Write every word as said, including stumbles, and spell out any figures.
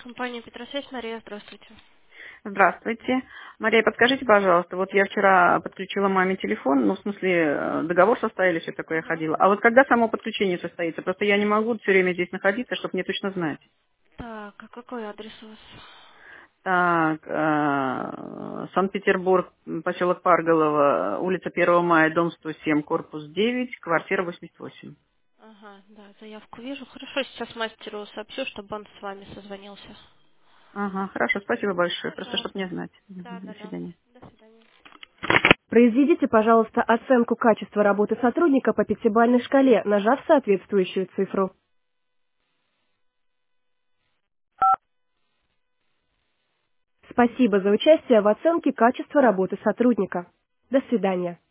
Компания Петросвязь, Мария, здравствуйте. Здравствуйте. Мария, подскажите, пожалуйста, вот я вчера подключила маме телефон, ну, в смысле, э, договор составили, все такое, я Мгм. ходила. А вот когда само подключение состоится? Просто я не могу все время здесь находиться, чтобы мне точно знать. Так, а какой адрес у вас? Так, э, Санкт-Петербург, м, поселок Парголово, улица первого мая, дом сто семь, корпус девять, квартира восемьдесят восемь. Ага, да, заявку вижу. Хорошо, сейчас мастеру сообщу, чтобы он с вами созвонился. Ага, хорошо, спасибо большое, просто чтобы Пожалуйста. мне знать. Да, Мгм, да, до да. свидания. До свидания. Произведите, пожалуйста, оценку качества работы сотрудника по пятибалльной шкале, нажав соответствующую цифру. Спасибо за участие в оценке качества работы сотрудника. До свидания.